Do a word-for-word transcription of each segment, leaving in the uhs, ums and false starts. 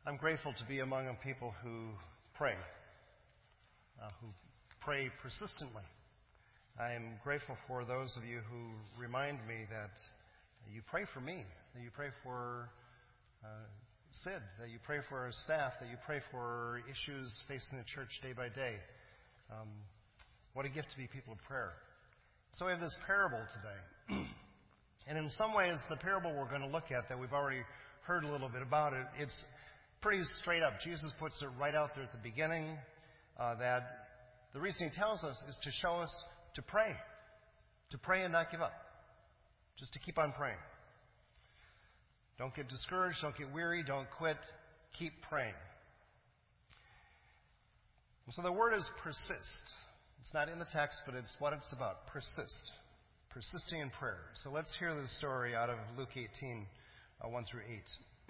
I'm grateful to be among people who pray, uh, who pray persistently. I am grateful for those of you who remind me that you pray for me, that you pray for uh, Sid, that you pray for our staff, that you pray for issues facing the church day by day. Um, what a gift to be people of prayer. So we have this parable today. And in some ways, the parable we're going to look at that we've already heard a little bit about it, it's pretty straight up. Jesus puts it right out there at the beginning uh, that the reason he tells us is to show us to pray. To pray and not give up. Just to keep on praying. Don't get discouraged. Don't get weary. Don't quit. Keep praying. And so the word is persist. It's not in the text, but it's what it's about. Persist. Persisting in prayer. So let's hear the story out of Luke eighteen, uh, one through eight.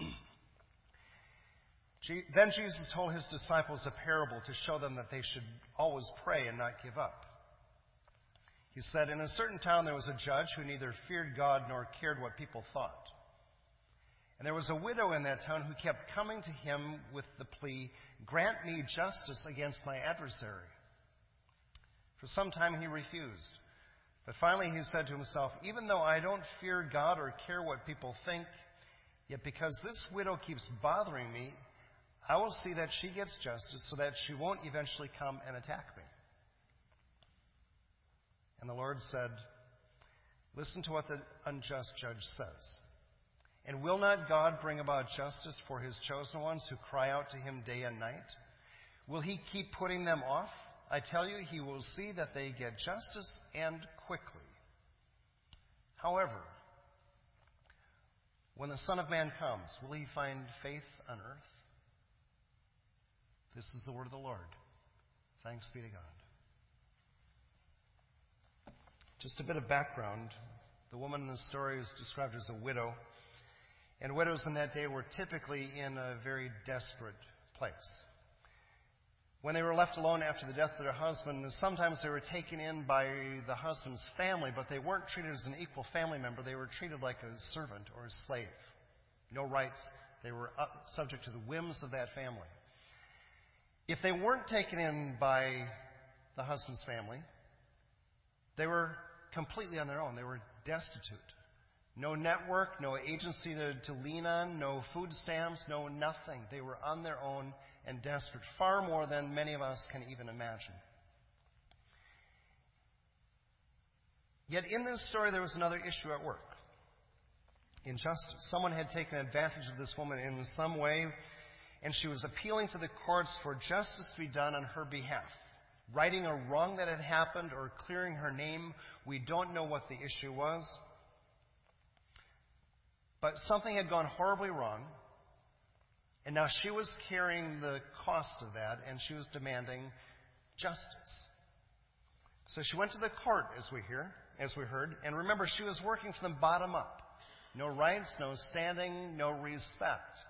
Then Jesus told his disciples a parable to show them that they should always pray and not give up. He said, in a certain town there was a judge who neither feared God nor cared what people thought. And there was a widow in that town who kept coming to him with the plea, grant me justice against my adversary. For some time he refused. But finally he said to himself, even though I don't fear God or care what people think, yet because this widow keeps bothering me, I will see that she gets justice so that she won't eventually come and attack me. And the Lord said, listen to what the unjust judge says. And will not God bring about justice for his chosen ones who cry out to him day and night? Will he keep putting them off? I tell you, he will see that they get justice and quickly. However, when the Son of Man comes, will he find faith on earth? This is the word of the Lord. Thanks be to God. Just a bit of background. The woman in the story is described as a widow. And widows in that day were typically in a very desperate place. When they were left alone after the death of their husband, sometimes they were taken in by the husband's family, but they weren't treated as an equal family member. They were treated like a servant or a slave. No rights. They were subject to the whims of that family. If they weren't taken in by the husband's family, they were completely on their own. They were destitute. No network, no agency to, to lean on, no food stamps, no nothing. They were on their own and desperate, far more than many of us can even imagine. Yet in this story, there was another issue at work. Injustice. Someone had taken advantage of this woman in some way, and she was appealing to the courts for justice to be done on her behalf. Righting a wrong that had happened or clearing her name. We don't know what the issue was. But something had gone horribly wrong, and now she was carrying the cost of that, and she was demanding justice. So she went to the court, as we hear, as we heard, and remember, she was working from the bottom up. No rights, no standing, no respect.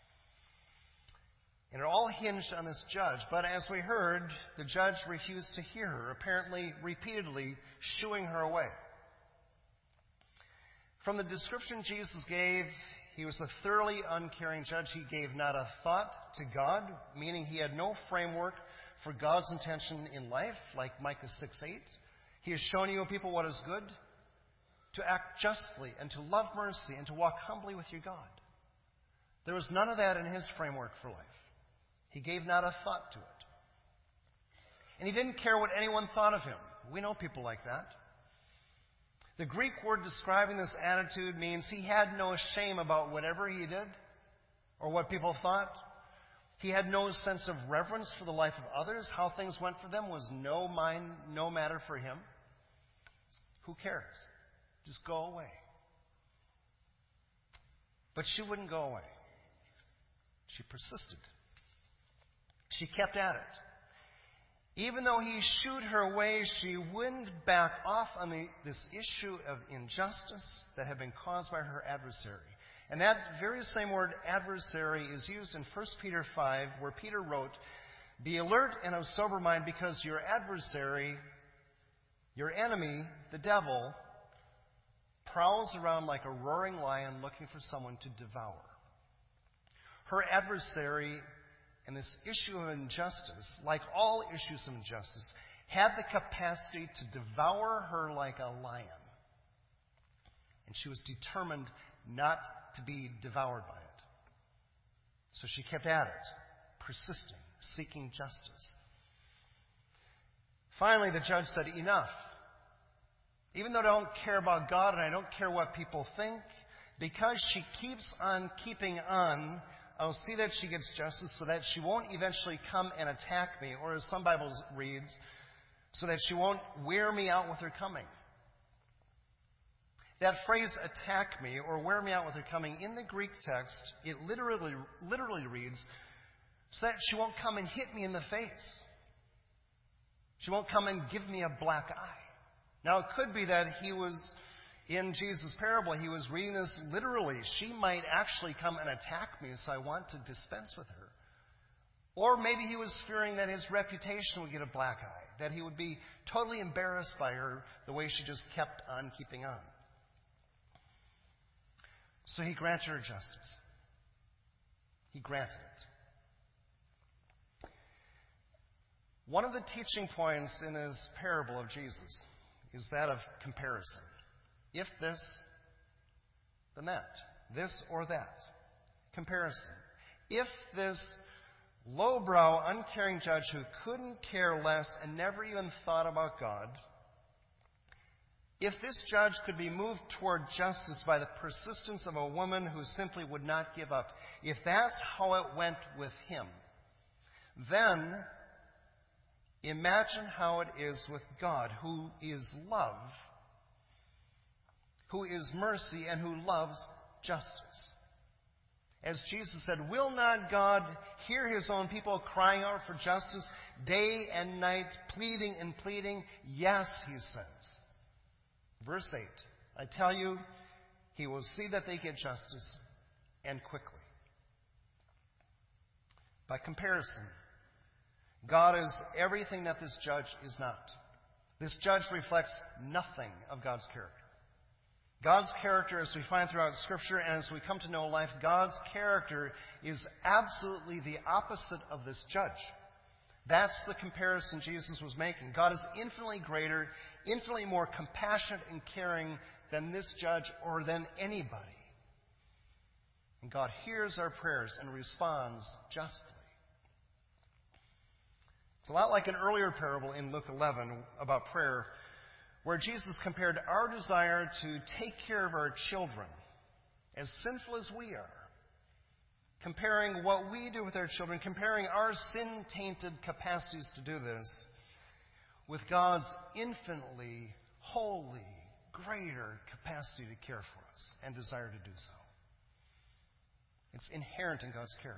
And it all hinged on this judge. But as we heard, the judge refused to hear her, apparently repeatedly shooing her away. From the description Jesus gave, he was a thoroughly uncaring judge. He gave not a thought to God, meaning he had no framework for God's intention in life, like Micah six eight. He has shown you, people, what is good, to act justly and to love mercy and to walk humbly with your God. There was none of that in his framework for life. He gave not a thought to it. And he didn't care what anyone thought of him. We know people like that. The Greek word describing this attitude means he had no shame about whatever he did or what people thought. He had no sense of reverence for the life of others. How things went for them was no mind, no matter for him. Who cares? Just go away. But she wouldn't go away. She persisted. She kept at it. Even though he shooed her away, she wouldn't back off on the, this issue of injustice that had been caused by her adversary. And that very same word, adversary, is used in First Peter five, where Peter wrote, be alert and of sober mind, because your adversary, your enemy, the devil, prowls around like a roaring lion looking for someone to devour. Her adversary in this issue of injustice, like all issues of injustice, had the capacity to devour her like a lion. And she was determined not to be devoured by it. So she kept at it, persisting, seeking justice. Finally, the judge said, enough. Even though I don't care about God and I don't care what people think, because she keeps on keeping on, I'll see that she gets justice so that she won't eventually come and attack me, or as some Bibles reads, so that she won't wear me out with her coming. That phrase, attack me, or wear me out with her coming, in the Greek text, it literally, literally reads, so that she won't come and hit me in the face. She won't come and give me a black eye. Now, it could be that he was, in Jesus' parable, he was reading this literally. She might actually come and attack me, so I want to dispense with her. Or maybe he was fearing that his reputation would get a black eye, that he would be totally embarrassed by her the way she just kept on keeping on. So he granted her justice. He granted it. One of the teaching points in this parable of Jesus is that of comparison. If this, then that. This or that. Comparison. If this lowbrow, uncaring judge who couldn't care less and never even thought about God, if this judge could be moved toward justice by the persistence of a woman who simply would not give up, if that's how it went with him, then imagine how it is with God, who is love, who is mercy, and who loves justice. As Jesus said, will not God hear his own people crying out for justice day and night, pleading and pleading? Yes, he says. Verse eight, I tell you, he will see that they get justice, and quickly. By comparison, God is everything that this judge is not. This judge reflects nothing of God's character. God's character, as we find throughout Scripture and as we come to know life, God's character is absolutely the opposite of this judge. That's the comparison Jesus was making. God is infinitely greater, infinitely more compassionate and caring than this judge or than anybody. And God hears our prayers and responds justly. It's a lot like an earlier parable in Luke eleven about prayer, where Jesus compared our desire to take care of our children, as sinful as we are, comparing what we do with our children, comparing our sin-tainted capacities to do this with God's infinitely, holy, greater capacity to care for us and desire to do so. It's inherent in God's character.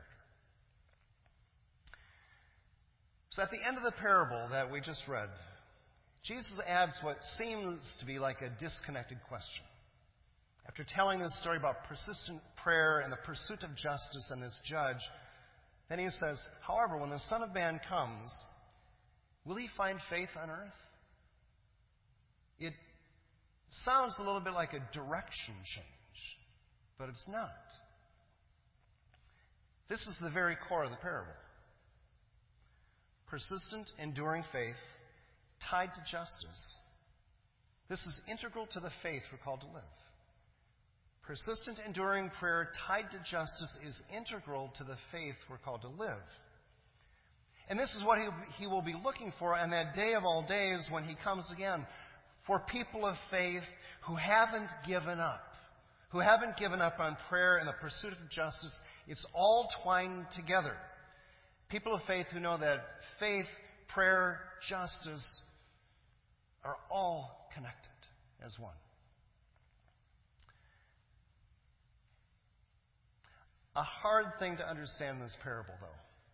So at the end of the parable that we just read, Jesus adds what seems to be like a disconnected question. After telling this story about persistent prayer and the pursuit of justice and this judge, then he says, however, when the Son of Man comes, will he find faith on earth? It sounds a little bit like a direction change, but it's not. This is the very core of the parable. Persistent, enduring faith tied to justice. This is integral to the faith we're called to live. Persistent, enduring prayer tied to justice is integral to the faith we're called to live. And this is what he, he will be looking for on that day of all days when he comes again. For people of faith who haven't given up. Who haven't given up on prayer and the pursuit of justice. It's all twined together. People of faith who know that faith, prayer, justice are all connected as one. A hard thing to understand in this parable, though,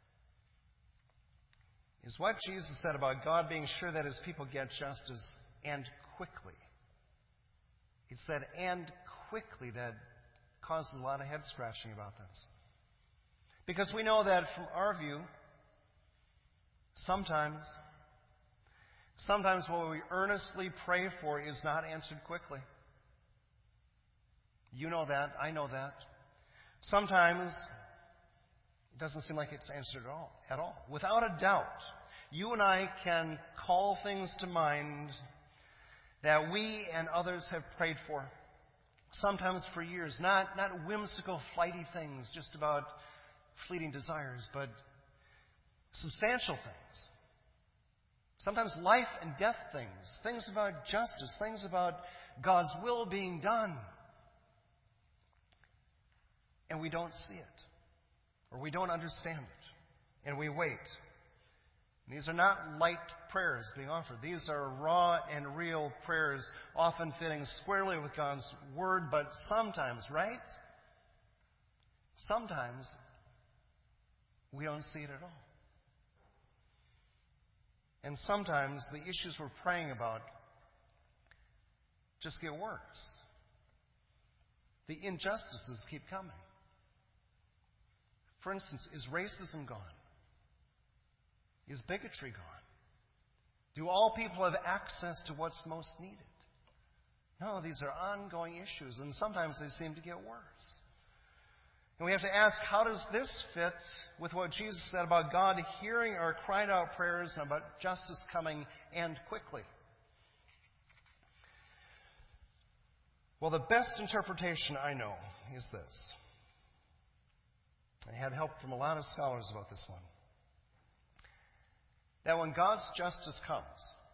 is what Jesus said about God being sure that his people get justice, and quickly. He said, and quickly, that causes a lot of head scratching about this. Because we know that from our view, sometimes, sometimes what we earnestly pray for is not answered quickly. You know that. I know that. Sometimes It doesn't seem like it's answered at all. At all. Without a doubt, you and I can call things to mind that we and others have prayed for, sometimes for years. Not, not whimsical, flighty things, just about fleeting desires, but substantial things. Sometimes life and death things, things about justice, things about God's will being done. And we don't see it, or we don't understand it, and we wait. These are not light prayers being offered. These are raw and real prayers, often fitting squarely with God's Word, but sometimes, right? Sometimes we don't see it at all. And sometimes the issues we're praying about just get worse. The injustices keep coming. For instance, is racism gone? Is bigotry gone? Do all people have access to what's most needed? No, these are ongoing issues, and sometimes they seem to get worse. And we have to ask, how does this fit with what Jesus said about God hearing our cried out prayers and about justice coming and quickly? Well, the best interpretation I know is this. I had help from a lot of scholars about this one. That when God's justice comes,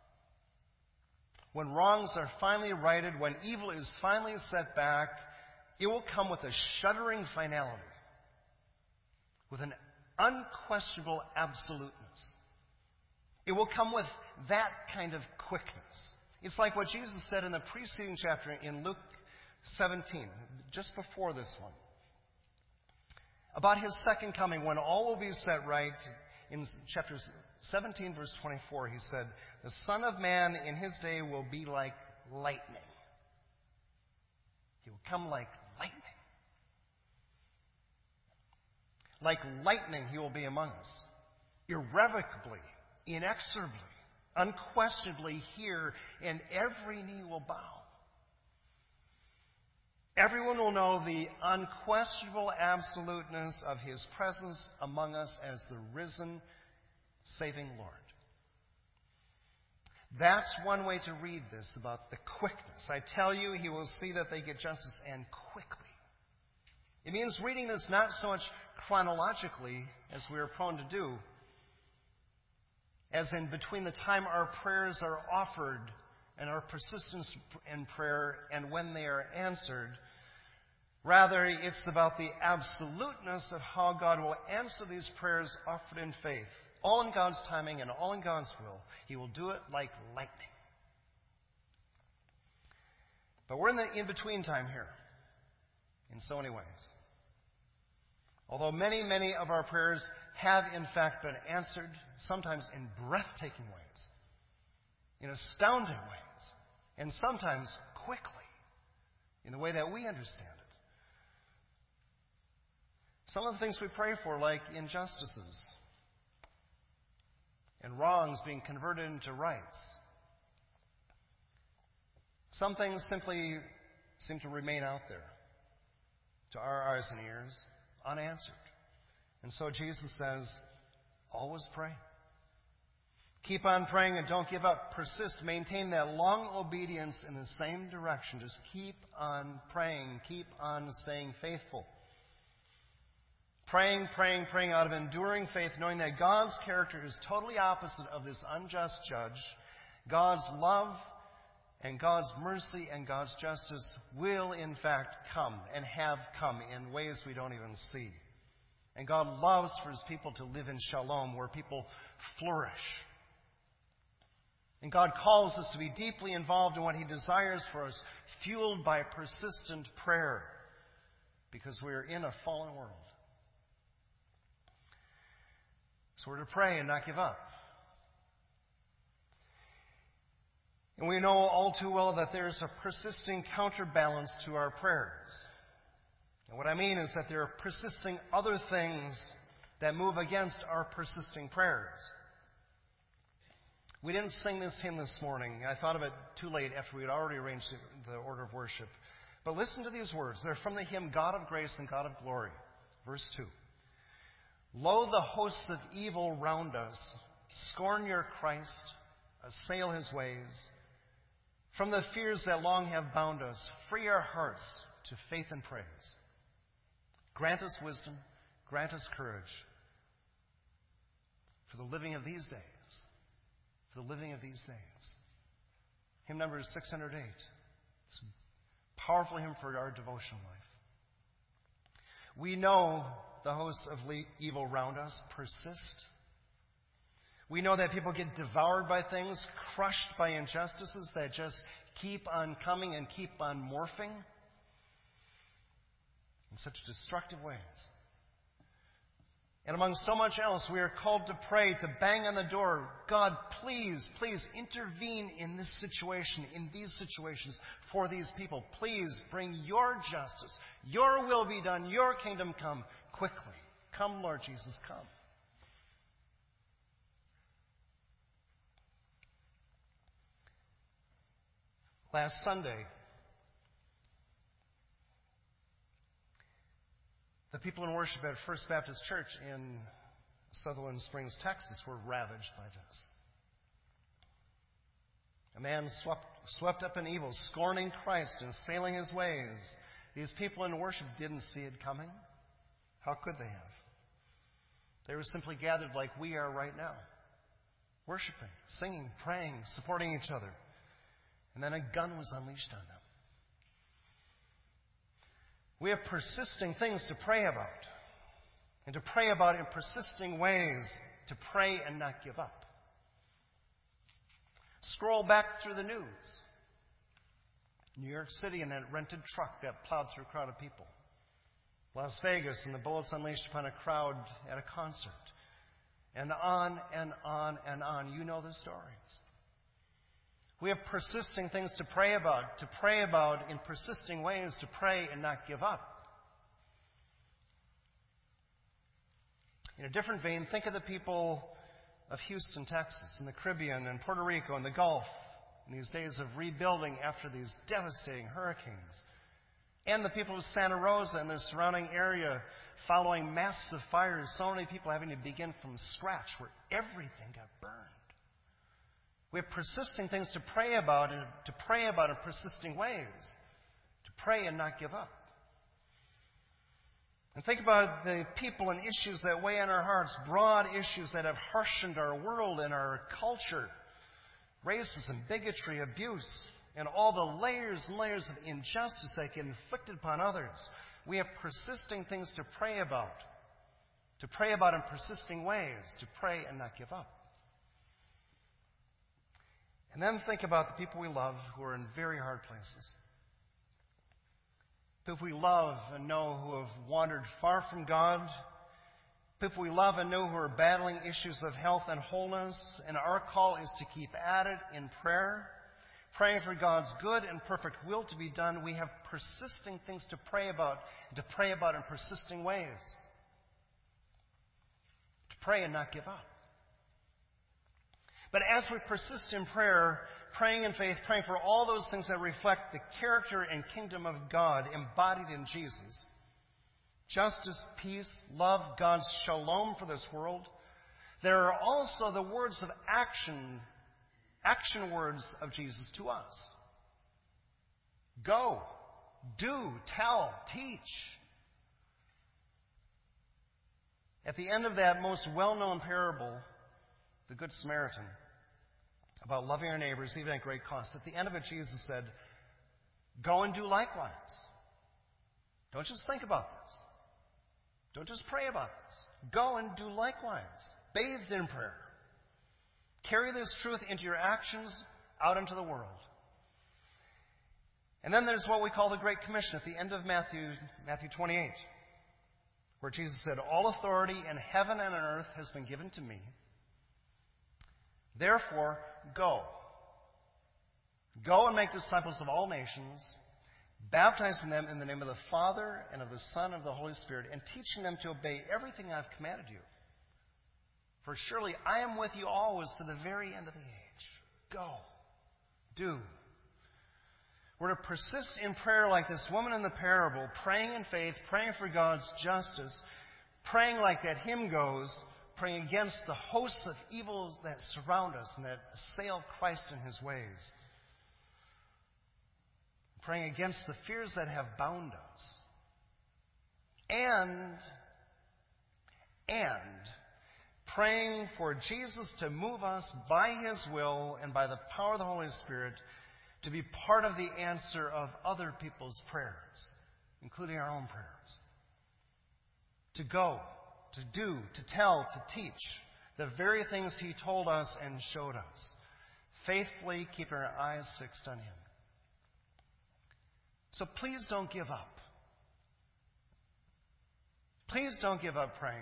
when wrongs are finally righted, when evil is finally set back, it will come with a shuddering finality, with an unquestionable absoluteness. It will come with that kind of quickness. It's like what Jesus said in the preceding chapter in Luke seventeen, just before this one, about His second coming, when all will be set right. In chapter seventeen, verse twenty-four, He said, "The Son of Man in His day will be like lightning." He will come like lightning. Like lightning, He will be among us. Irrevocably, inexorably, unquestionably here, and every knee will bow. Everyone will know the unquestionable absoluteness of His presence among us as the risen, saving Lord. That's one way to read this about the quickness. I tell you, He will see that they get justice, and quickly. It means reading this not so much chronologically, as we are prone to do, as in between the time our prayers are offered and our persistence in prayer and when they are answered. Rather, it's about the absoluteness of how God will answer these prayers offered in faith. All in God's timing and all in God's will. He will do it like lightning. But we're in the in-between time here, in so many ways. Although many, many of our prayers have in fact been answered, sometimes in breathtaking ways, in astounding ways, and sometimes quickly, in the way that we understand it. Some of the things we pray for, like injustices and wrongs being converted into rights, some things simply seem to remain out there to our eyes and ears, unanswered. And so Jesus says, always pray. Keep on praying and don't give up. Persist. Maintain that long obedience in the same direction. Just keep on praying. Keep on staying faithful. Praying, praying, praying out of enduring faith, knowing that God's character is totally opposite of this unjust judge. God's love and God's mercy and God's justice will in fact come and have come in ways we don't even see. And God loves for His people to live in shalom, where people flourish. And God calls us to be deeply involved in what He desires for us, fueled by persistent prayer, because we are in a fallen world. So we're to pray and not give up. And we know all too well that there's a persisting counterbalance to our prayers. And what I mean is that there are persisting other things that move against our persisting prayers. We didn't sing this hymn this morning. I thought of it too late after we had already arranged the order of worship. But listen to these words. They're from the hymn, God of Grace and God of Glory, verse two. Lo, the hosts of evil round us scorn your Christ, assail his ways. From the fears that long have bound us, free our hearts to faith and praise. Grant us wisdom, grant us courage for the living of these days. For the living of these days. Hymn number is six hundred eight. It's a powerful hymn for our devotional life. We know the hosts of evil round us persist. We know that people get devoured by things, crushed by injustices that just keep on coming and keep on morphing in such destructive ways. And among so much else, we are called to pray, to bang on the door. God, please, please intervene in this situation, in these situations, for these people. Please bring your justice. Your will be done. Your kingdom come quickly. Come, Lord Jesus, come. Last Sunday, the people in worship at First Baptist Church in Sutherland Springs, Texas, were ravaged by this. A man swept, swept up in evil, scorning Christ and sailing his ways. These people in worship didn't see it coming. How could they have? They were simply gathered like we are right now, worshiping, singing, praying, supporting each other. And then a gun was unleashed on them. We have persisting things to pray about. And to pray about in persisting ways. To pray and not give up. Scroll back through the news. New York City and that rented truck that plowed through a crowd of people. Las Vegas and the bullets unleashed upon a crowd at a concert. And on and on and on. You know the stories. We have persisting things to pray about, to pray about in persisting ways, to pray and not give up. In a different vein, think of the people of Houston, Texas, and the Caribbean, and Puerto Rico, and the Gulf, in these days of rebuilding after these devastating hurricanes. And the people of Santa Rosa and the surrounding area following massive fires, so many people having to begin from scratch where everything got burned. We have persisting things to pray about and to pray about in persisting ways. To pray and not give up. And think about the people and issues that weigh on our hearts, broad issues that have harshened our world and our culture. Racism, bigotry, abuse, and all the layers and layers of injustice that get inflicted upon others. We have persisting things to pray about. To pray about in persisting ways. To pray and not give up. And then think about the people we love who are in very hard places. People we love and know who have wandered far from God. People we love and know who are battling issues of health and wholeness. And our call is to keep at it in prayer, praying for God's good and perfect will to be done. We have persisting things to pray about, and to pray about in persisting ways. To pray and not give up. But as we persist in prayer, praying in faith, praying for all those things that reflect the character and kingdom of God embodied in Jesus, justice, peace, love, God's shalom for this world, there are also the words of action, action words of Jesus to us. Go, do, tell, teach. At the end of that most well-known parable, the Good Samaritan, about loving our neighbors even at great cost. At the end of it, Jesus said, go and do likewise. Don't just think about this. Don't just pray about this. Go and do likewise. Bathed in prayer. Carry this truth into your actions out into the world. And then there's what we call the Great Commission at the end of Matthew, Matthew twenty-eight, where Jesus said, all authority in heaven and on earth has been given to me. Therefore, go. Go and make disciples of all nations, baptizing them in the name of the Father and of the Son and of the Holy Spirit, and teaching them to obey everything I've commanded you. For surely I am with you always to the very end of the age. Go. Do. We're to persist in prayer like this woman in the parable, praying in faith, praying for God's justice, Praying like that hymn goes, praying against the hosts of evils that surround us and that assail Christ in his ways. Praying against the fears that have bound us. And, and praying for Jesus to move us by his will and by the power of the Holy Spirit to be part of the answer of other people's prayers, including our own prayers. To go, to do, to tell, to teach the very things he told us and showed us, faithfully keeping our eyes fixed on him. So please don't give up. Please don't give up praying.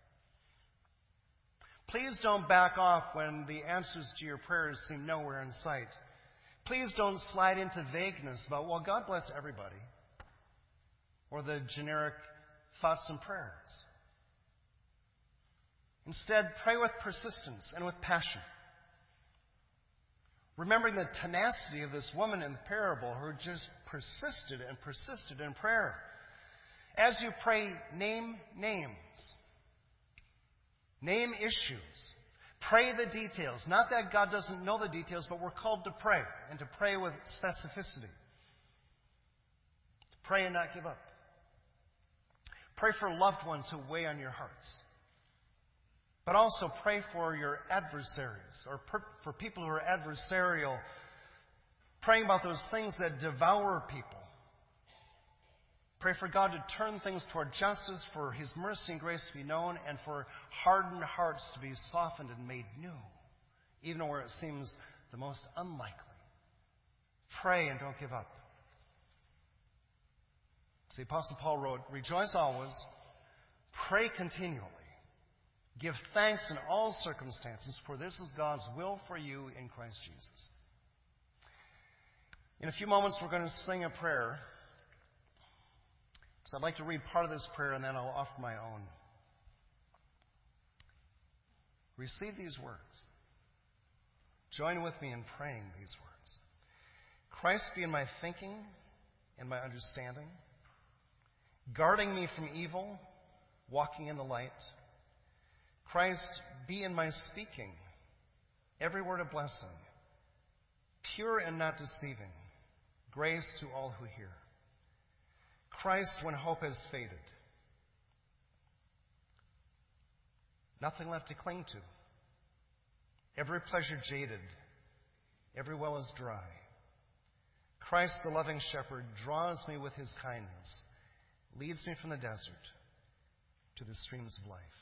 Please don't back off when the answers to your prayers seem nowhere in sight. Please don't slide into vagueness about, well, God bless everybody, or the generic thoughts and prayers. Instead, pray with persistence and with passion. Remembering the tenacity of this woman in the parable who just persisted and persisted in prayer. As you pray, name names. Name issues. Pray the details. Not that God doesn't know the details, but we're called to pray, and to pray with specificity. To pray and not give up. Pray for loved ones who weigh on your hearts. But also pray for your adversaries, or per, for people who are adversarial, praying about those things that devour people. Pray for God to turn things toward justice, for his mercy and grace to be known, and for hardened hearts to be softened and made new, even where it seems the most unlikely. Pray and don't give up. The Apostle Paul wrote, "Rejoice always, pray continually, give thanks in all circumstances, for this is God's will for you in Christ Jesus." In a few moments, we're going to sing a prayer. So I'd like to read part of this prayer, and then I'll offer my own. Receive these words. Join with me in praying these words. Christ be in my thinking and my understanding, guarding me from evil, walking in the light. Christ be in my speaking, every word a blessing, pure and not deceiving, grace to all who hear. Christ when hope has faded, nothing left to cling to, every pleasure jaded, every well is dry. Christ the loving shepherd draws me with his kindness, leads me from the desert to the streams of life.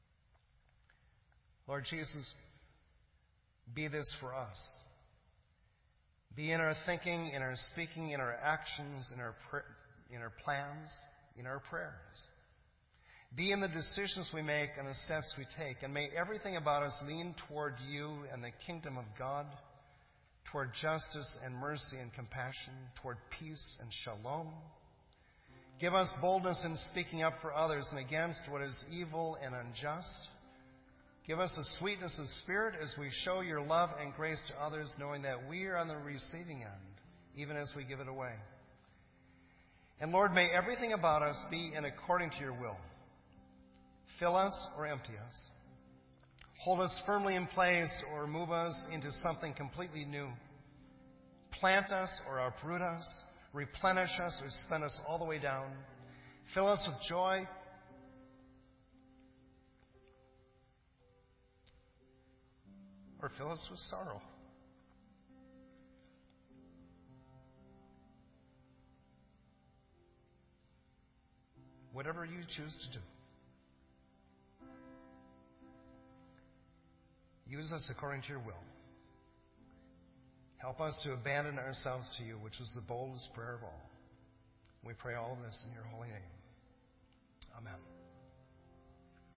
Lord Jesus, be this for us. Be in our thinking, in our speaking, in our actions, in our pr- in our plans, in our prayers. Be in the decisions we make and the steps we take, and may everything about us lean toward you and the kingdom of God, toward justice and mercy and compassion, toward peace and shalom. Give us boldness in speaking up for others and against what is evil and unjust. Give us a sweetness of spirit as we show your love and grace to others, knowing that we are on the receiving end, even as we give it away. And Lord, may everything about us be in according to your will. Fill us or empty us. Hold us firmly in place or move us into something completely new. Plant us or uproot us. Replenish us or spin us all the way down. Fill us with joy. Or fill us with sorrow. Whatever you choose to do. Use us according to your will. Help us to abandon ourselves to you, which is the boldest prayer of all. We pray all of this in your holy name. Amen.